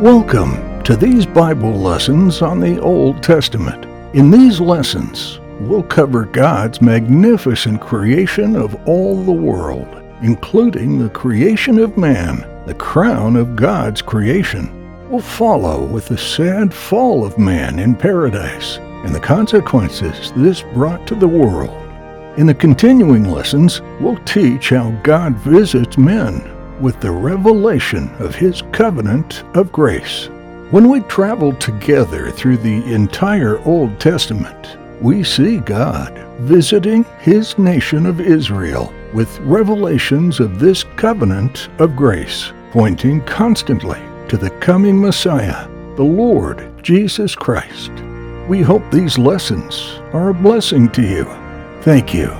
Welcome to these Bible lessons on the Old Testament. In these lessons, we'll cover God's magnificent creation of all the world, including the creation of man, the crown of God's creation. We'll follow with the sad fall of man in paradise and the consequences this brought to the world. In the continuing lessons, we'll teach how God visits men with the revelation of His covenant of grace. When we travel together through the entire Old Testament, we see God visiting His nation of Israel with revelations of this covenant of grace, pointing constantly to the coming Messiah, the Lord Jesus Christ. We hope these lessons are a blessing to you. Thank you.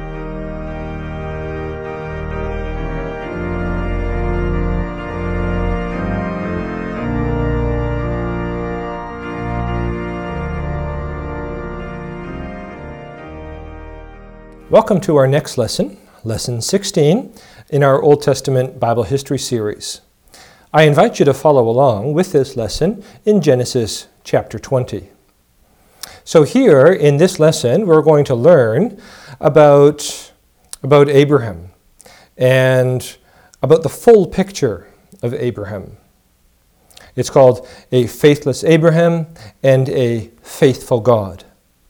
Welcome to our next lesson, Lesson 16, in our Old Testament Bible History series. I invite you to follow along with this lesson in Genesis chapter 20. So here in this lesson, we're going to learn about Abraham and about the full picture of Abraham. It's called A Faithless Abraham and a Faithful God.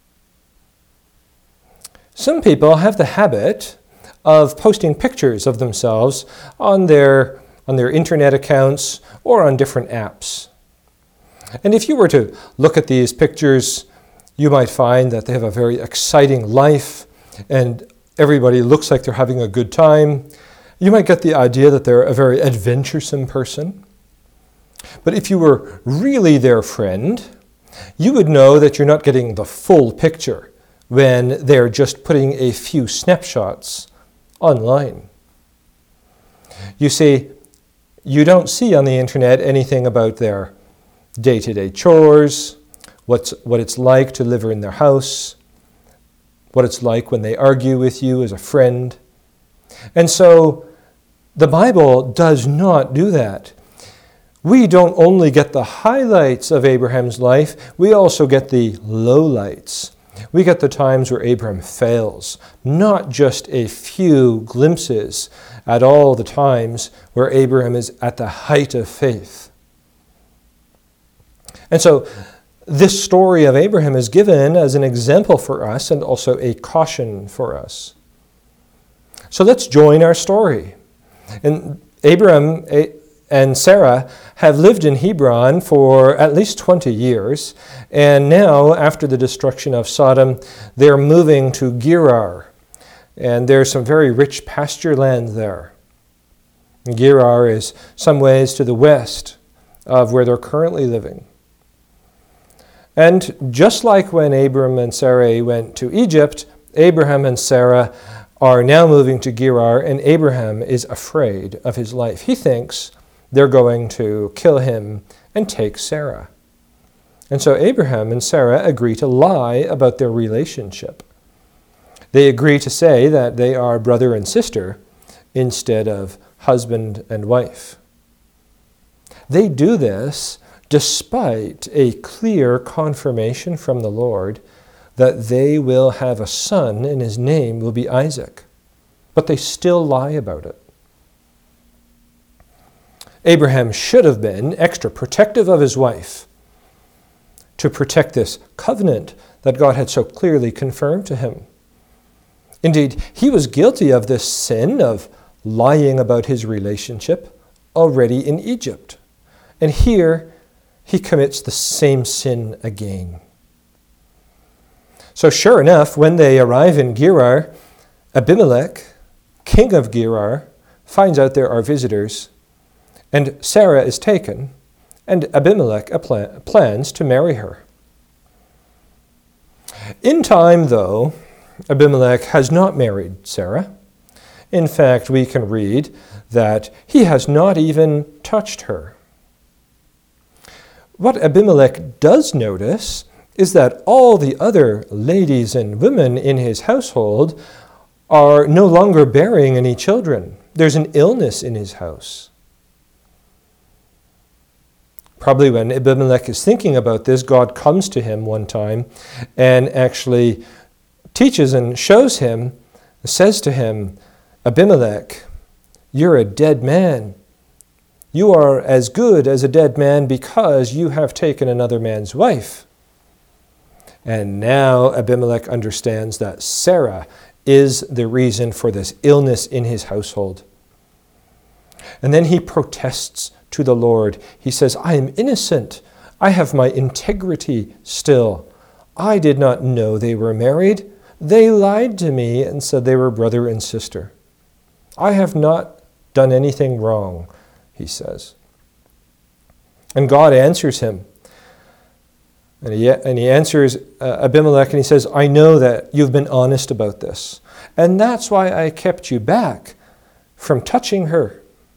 Some people have the habit of posting pictures of themselves on their internet accounts or on different apps. And if you were to look at these pictures, you might find that they have a very exciting life and everybody looks like they're having a good time. You might get the idea that they're a very adventuresome person. But if you were really their friend, you would know that you're not getting the full picture when they're just putting a few snapshots online. You see, you don't see on the internet anything about their day-to-day chores, what it's like to live in their house, what it's like when they argue with you as a friend. And so the Bible does not do that. We don't only get the highlights of Abraham's life, we also get the lowlights. We get the times where Abraham fails, not just a few glimpses at all the times where Abraham is at the height of faith. And so this story of Abraham is given as an example for us and also a caution for us. So let's join our story. And Abraham and Sarah have lived in Hebron for at least 20 years, and now, after the destruction of Sodom, they're moving to Gerar, and there's some very rich pasture land there. Gerar is some ways to the west of where they're currently living. And just like when Abram and Sarai went to Egypt, Abraham and Sarah are now moving to Gerar, and Abraham is afraid of his life. He thinks they're going to kill him and take Sarah. And so Abraham and Sarah agree to lie about their relationship. They agree to say that they are brother and sister instead of husband and wife. They do this despite a clear confirmation from the Lord that they will have a son and his name will be Isaac. But they still lie about it. Abraham should have been extra protective of his wife to protect this covenant that God had so clearly confirmed to him. Indeed, he was guilty of this sin of lying about his relationship already in Egypt. And here he commits the same sin again. So sure enough, when they arrive in Gerar, Abimelech, king of Gerar, finds out there are visitors. And Sarah is taken, and Abimelech plans to marry her. In time, though, Abimelech has not married Sarah. In fact, we can read that he has not even touched her. What Abimelech does notice is that all the other ladies and women in his household are no longer bearing any children. There's an illness in his house. Probably when Abimelech is thinking about this, God comes to him one time and actually teaches and shows him, says to him, Abimelech, you're a dead man. You are as good as a dead man because you have taken another man's wife. And now Abimelech understands that Sarah is the reason for this illness in his household. And then he protests to the Lord. He says, I am innocent. I have my integrity still. I did not know they were married. They lied to me and said they were brother and sister. I have not done anything wrong, he says. And God answers him. And he answers Abimelech and he says, I know that you've been honest about this. And that's why I kept you back from touching her.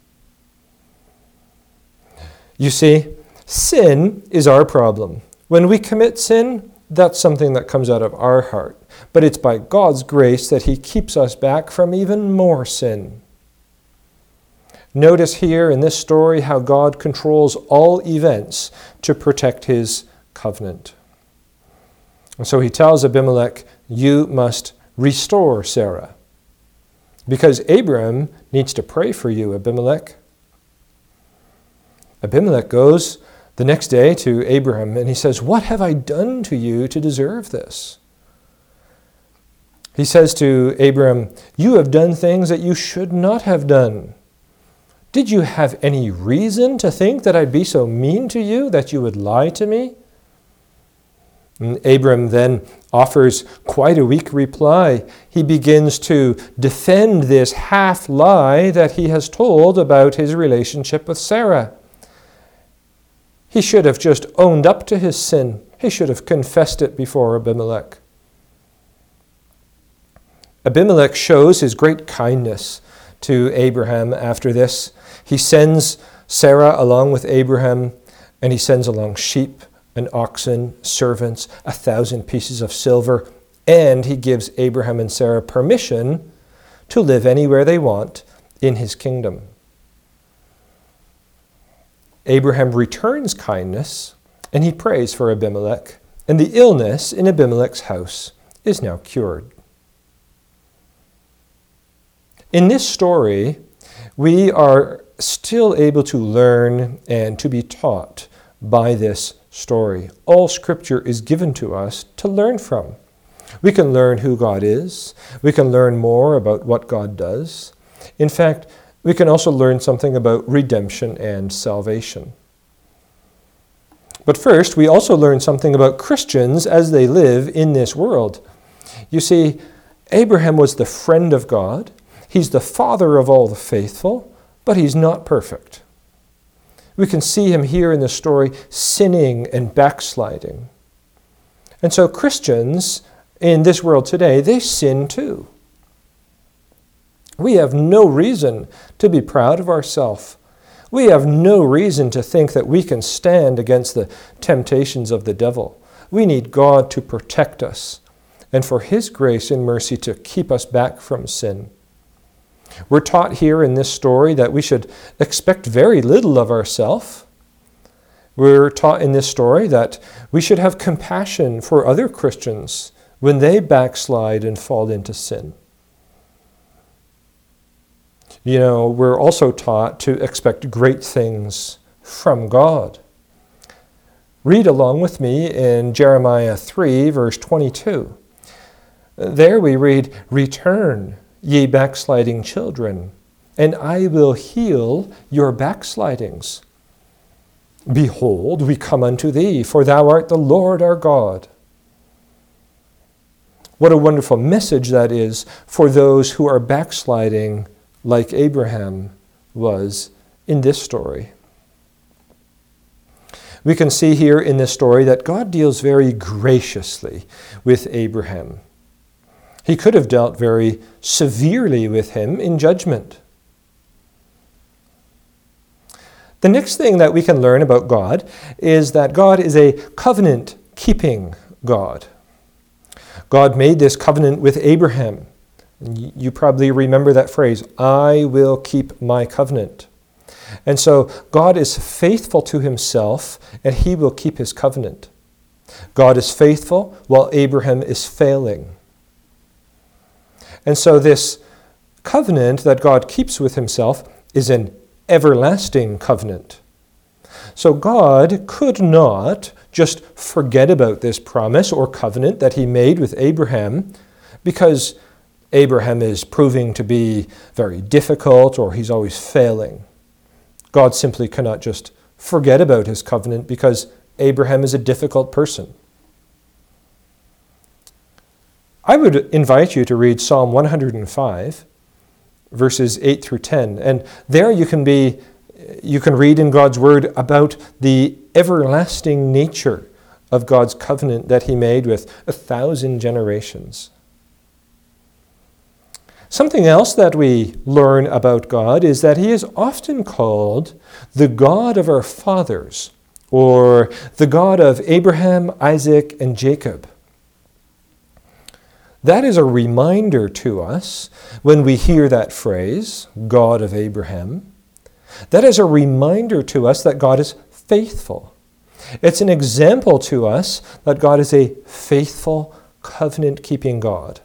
You see, sin is our problem. When we commit sin, that's something that comes out of our heart. But it's by God's grace that he keeps us back from even more sin. Notice here in this story how God controls all events to protect his covenant. And so he tells Abimelech, you must restore Sarah. Because Abram needs to pray for you, Abimelech. Abimelech goes the next day to Abraham and he says, what have I done to you to deserve this? He says to Abram, you have done things that you should not have done. Did you have any reason to think that I'd be so mean to you that you would lie to me? And Abram then offers quite a weak reply. He begins to defend this half lie that he has told about his relationship with Sarah. He should have just owned up to his sin. He should have confessed it before Abimelech. Abimelech shows his great kindness to Abraham after this. He sends Sarah along with Abraham, and he sends along sheep and oxen, servants, 1,000 pieces of silver, and he gives Abraham and Sarah permission to live anywhere they want in his kingdom. Abraham returns kindness, and he prays for Abimelech, and the illness in Abimelech's house is now cured. In this story, we are still able to learn and to be taught by this story. All Scripture is given to us to learn from. We can learn who God is. We can learn more about what God does. In fact, we can also learn something about redemption and salvation. But first, we also learn something about Christians as they live in this world. You see, Abraham was the friend of God. He's the father of all the faithful, but he's not perfect. We can see him here in the story sinning and backsliding. And so Christians in this world today, they sin too. We have no reason to be proud of ourselves. We have no reason to think that we can stand against the temptations of the devil. We need God to protect us and for his grace and mercy to keep us back from sin. We're taught here in this story that we should expect very little of ourselves. We're taught in this story that we should have compassion for other Christians when they backslide and fall into sin. You know, we're also taught to expect great things from God. Read along with me in Jeremiah 3, verse 22. There we read, "Return, ye backsliding children, and I will heal your backslidings. Behold, we come unto thee, for thou art the Lord our God." What a wonderful message that is for those who are backsliding like Abraham was in this story. We can see here in this story that God deals very graciously with Abraham. He could have dealt very severely with him in judgment. The next thing that we can learn about God is that God is a covenant-keeping God. God made this covenant with Abraham. You probably remember that phrase, "I will keep my covenant." And so God is faithful to himself, and he will keep his covenant. God is faithful while Abraham is failing. And so this covenant that God keeps with himself is an everlasting covenant. So God could not just forget about this promise or covenant that he made with Abraham because Abraham is proving to be very difficult or he's always failing. God simply cannot just forget about his covenant because Abraham is a difficult person. I would invite you to read Psalm 105, verses 8 through 10. And there you can read in God's word about the everlasting nature of God's covenant that he made with 1,000 generations. Something else that we learn about God is that he is often called the God of our fathers, or the God of Abraham, Isaac, and Jacob. That is a reminder to us when we hear that phrase, God of Abraham. That is a reminder to us that God is faithful. It's an example to us that God is a faithful, covenant-keeping God.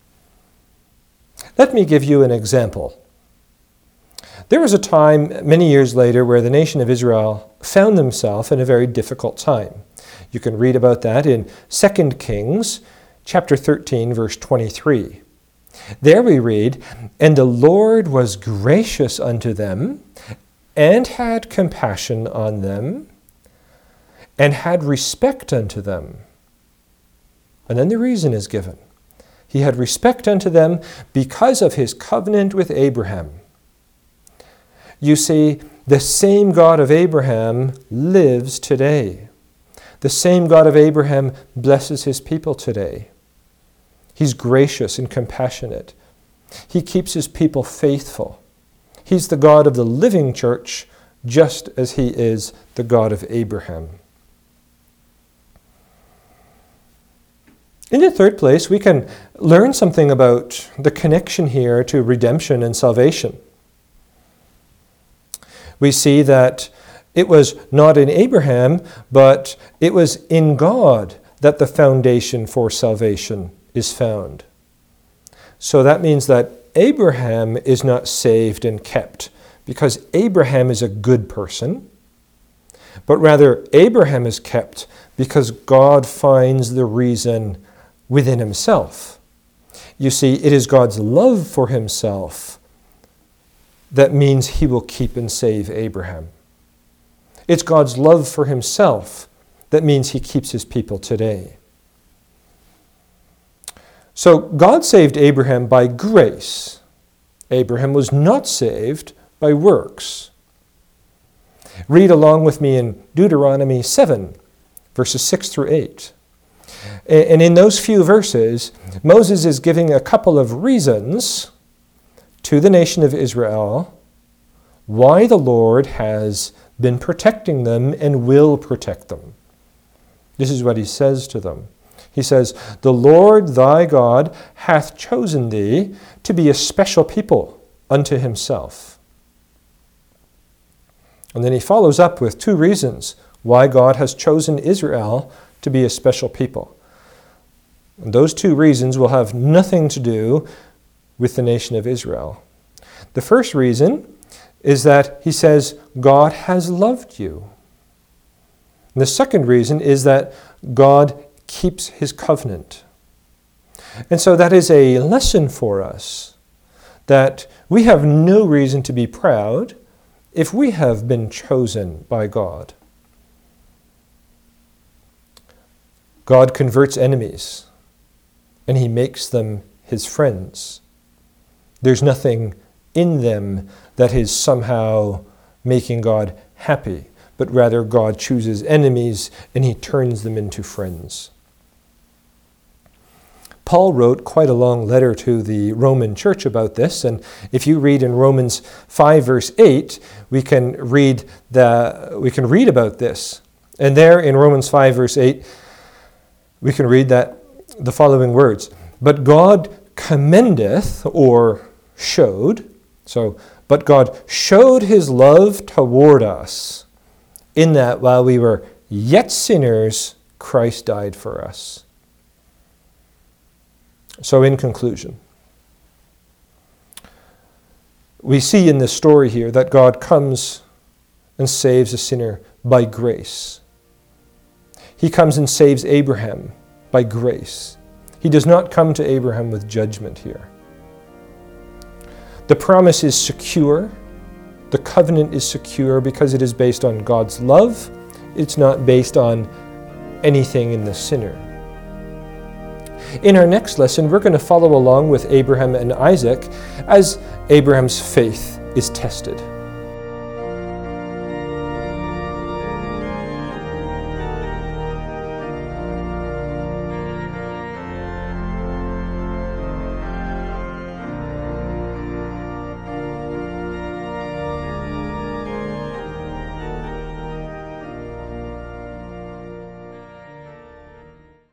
Let me give you an example. There was a time many years later where the nation of Israel found themselves in a very difficult time. You can read about that in 2 Kings chapter 13, verse 23. There we read, "And the Lord was gracious unto them, and had compassion on them, and had respect unto them." And then the reason is given. He had respect unto them because of his covenant with Abraham. You see, the same God of Abraham lives today. The same God of Abraham blesses his people today. He's gracious and compassionate. He keeps his people faithful. He's the God of the living church, just as he is the God of Abraham. In the third place, we can learn something about the connection here to redemption and salvation. We see that it was not in Abraham, but it was in God that the foundation for salvation is found. So that means that Abraham is not saved and kept because Abraham is a good person, but rather Abraham is kept because God finds the reason within himself. You see, it is God's love for himself that means he will keep and save Abraham. It's God's love for himself that means he keeps his people today. So God saved Abraham by grace. Abraham was not saved by works. Read along with me in Deuteronomy 7, verses 6 through 8. And in those few verses, Moses is giving a couple of reasons to the nation of Israel why the Lord has been protecting them and will protect them. This is what he says to them. He says, "The Lord thy God hath chosen thee to be a special people unto himself." And then he follows up with two reasons why God has chosen Israel to be a special people. And those two reasons will have nothing to do with the nation of Israel. The first reason is that he says, God has loved you. And the second reason is that God keeps his covenant. And so that is a lesson for us that we have no reason to be proud if we have been chosen by God. God converts enemies and he makes them his friends. There's nothing in them that is somehow making God happy, but rather God chooses enemies and he turns them into friends. Paul wrote quite a long letter to the Roman church about this, and if you read in Romans 5 verse 8, we can read about this. And there in Romans 5 verse 8, we can read that the following words, "But God commendeth," or showed, so But God showed his love toward us in that while we were yet sinners, Christ died for us. So in conclusion, we see in this story here that God comes and saves a sinner by grace. He comes and saves Abraham by grace. He does not come to Abraham with judgment here. The promise is secure. The covenant is secure because it is based on God's love. It's not based on anything in the sinner. In our next lesson, we're going to follow along with Abraham and Isaac as Abraham's faith is tested.